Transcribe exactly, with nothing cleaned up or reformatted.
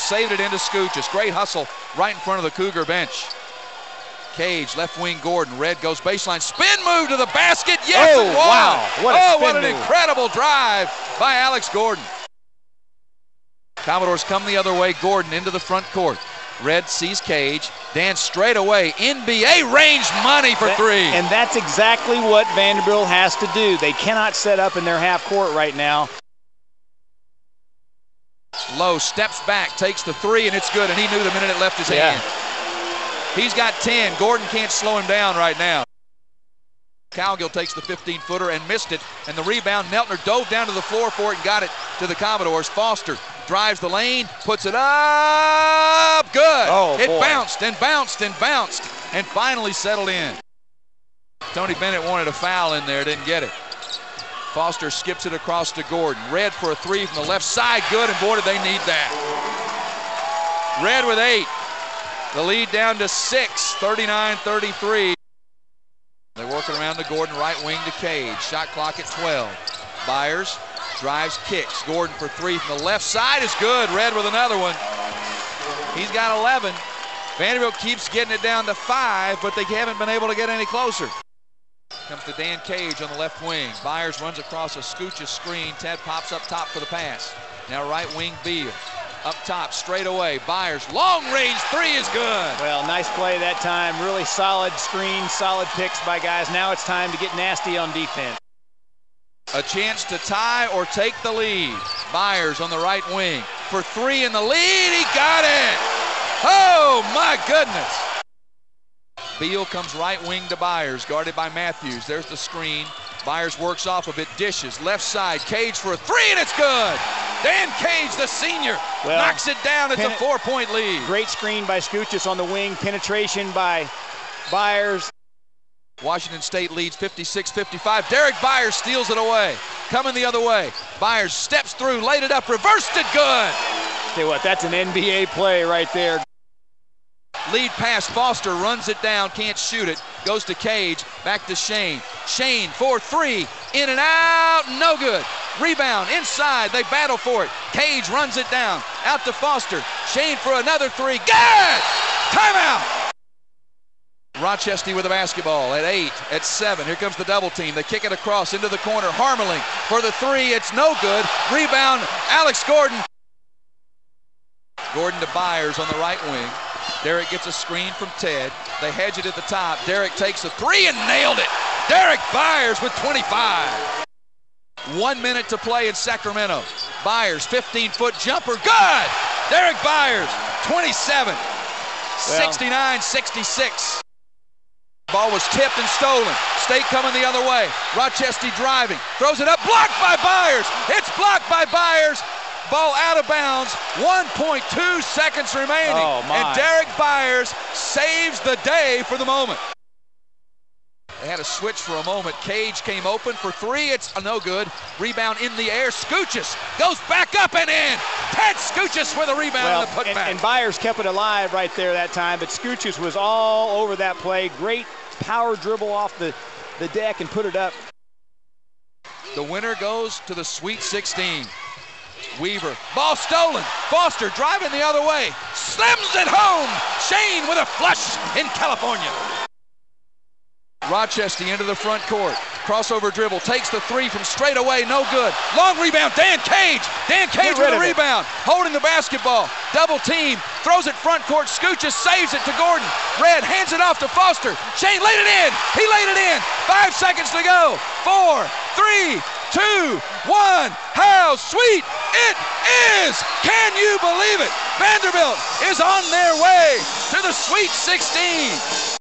saved it into Scoochis. Great hustle right in front of the Cougar bench. Cage, left wing Gordon. Red goes baseline. Spin move to the basket. Yes, oh, and one. Wow. What a oh, spin what an move. incredible drive by Alex Gordon. Commodores come the other way. Gordon into the front court. Red sees Cage. Dan straight away. N B A range money for that, three. And that's exactly what Vanderbilt has to do. They cannot set up in their half court right now. Lowe steps back, takes the three, and it's good. And he knew the minute it left his yeah. hand. He's got ten. Gordon can't slow him down right now. Cowgill takes the fifteen-footer and missed it. And the rebound, Meltner dove down to the floor for it and got it to the Commodores. Foster drives the lane, puts it up. Good. Oh, it boy. bounced and bounced and bounced and finally settled in. Tony Bennett wanted a foul in there, didn't get it. Foster skips it across to Gordon. Red for a three from the left side. Good, and boy, did they need that. Red with eight. The lead down to six, thirty-nine thirty-three. They're working around to Gordon, right wing to Cage. Shot clock at twelve. Byers drives, kicks. Gordon for three from the left side is good. Red with another one. He's got eleven. Vanderbilt keeps getting it down to five, but they haven't been able to get any closer. Comes to Dan Cage on the left wing. Byers runs across a Scoochis screen. Ted pops up top for the pass. Now right wing Beal. Up top, straight away. Byers, long range three is good. Well, nice play that time. Really solid screen, solid picks by guys. Now it's time to get nasty on defense. A chance to tie or take the lead. Byers on the right wing. For three in the lead, he got it! Oh, my goodness! Beal comes right wing to Byers, guarded by Matthews. There's the screen. Byers works off of it, dishes, left side, Cage for a three, and it's good! Dan Cage, the senior, well, knocks it down. It's a four-point lead. Great screen by Scoochis on the wing. Penetration by Byers. Washington State leads fifty-six fifty-five. Derek Byers steals it away. Coming the other way. Byers steps through, laid it up, reversed it, good! Tell you what, that's an N B A play right there. Lead pass, Foster runs it down, can't shoot it. Goes to Cage, back to Shane. Shane for three, in and out, no good. Rebound, inside, they battle for it. Cage runs it down, out to Foster. Shane for another three, good! Timeout! Rochester with the basketball at eight, at seven. Here comes the double team. They kick it across into the corner. Harmeling for the three, it's no good. Rebound, Alex Gordon. Gordon to Byers on the right wing. Derek gets a screen from Ted. They hedge it at the top. Derek takes a three and nailed it. Derek Byers with twenty-five. One minute to play in Sacramento. Byers, fifteen-foot jumper, good! Derek Byers, twenty-seven. sixty-nine sixty-six. Ball was tipped and stolen. State coming the other way. Rochester driving, throws it up, blocked by Byers. It's blocked by Byers. Ball out of bounds, one point two seconds remaining. Oh, my. And Derek Byers saves the day for the moment. They had a switch for a moment. Cage came open for three, it's no good. Rebound in the air, Scoochis goes back up and in. Ted Scoochis with a rebound well, and the putback. And, and Byers kept it alive right there that time, but Scoochis was all over that play. Great power dribble off the, the deck and put it up. The winner goes to the Sweet sixteen. Weaver, ball stolen. Foster driving the other way. Slims it home. Shane with a flush in California. Rochester into the front court. Crossover dribble, takes the three from straight away, no good. Long rebound, Dan Cage. Dan Cage with a rebound, holding the basketball. Double team, throws it front court. Scoochis saves it to Gordon. Red hands it off to Foster. Shane laid it in. He laid it in. Five seconds to go. Four, three, two, one. How sweet it is! Can you believe it? Vanderbilt is on their way to the Sweet sixteen.